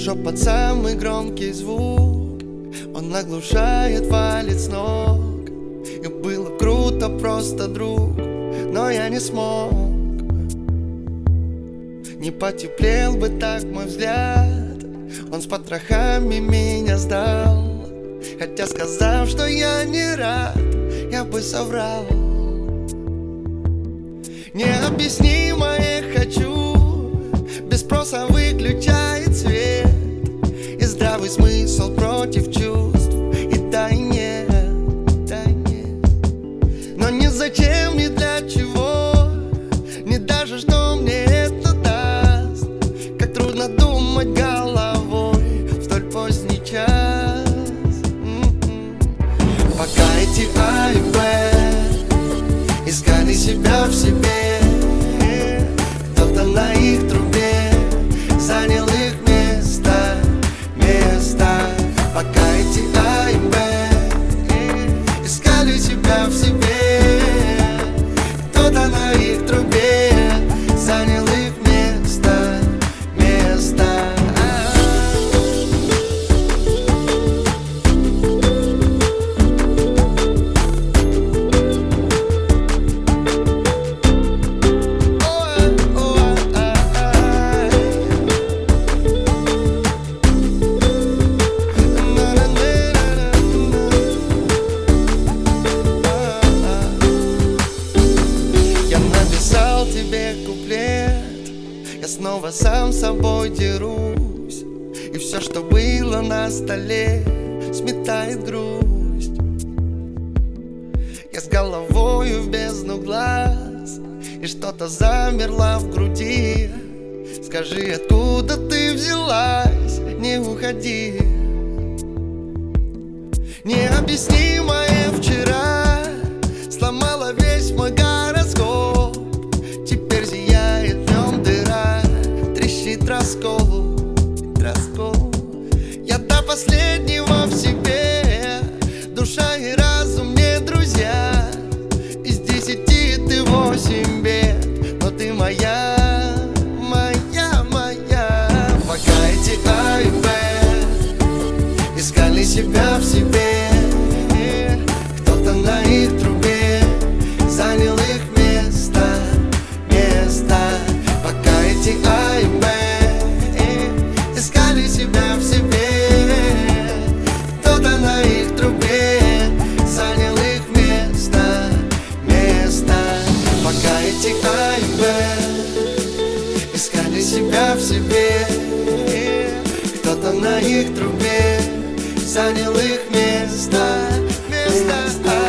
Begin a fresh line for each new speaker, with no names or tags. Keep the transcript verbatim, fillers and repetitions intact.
шепот самый громкий звук, он оглушает, валит с ног. И было круто, просто друг, но я не смог. Не потеплел бы так мой взгляд, он с потрохами меня сдал. Хотя сказав, что я не рад, я бы соврал. Необъяснимое хочу, без спроса выключает свет. И здравый смысл против чувств, и да и нет, да и нет. Но ни зачем, ни для чего, ни даже что мне это даст. Как трудно думать головой в столь поздний час. Пока эти А и Б искали себя в себе, кто-то на их трубе занял их место, место. Пока эти А и Б искали себя в себе, кто-то на их трубе занял их место, место. Тебе куплет, я снова сам собой дерусь, и все, что было на столе, сметает грусть. Я с головою в бездну глаз, и что-то замерло в груди. Скажи, откуда ты взялась, не уходи. Необъяснимое вчера сломало весь мой гороскоп. Теперь зияет в нем дыра, трещит раскол, раскол. Я до последнего в себе, душа и разум не друзья. Из десяти ты восемь бед, но ты моя, моя, моя. Пока эти А и Б искали себя в себе, кто-то на их трубе занял их место, место. Пока эти А и Б искали себя в себе, кто-то на их трубе занял их место, место. Пока эти А и Б искали себя в себе, кто-то на их трубе занял их место, место.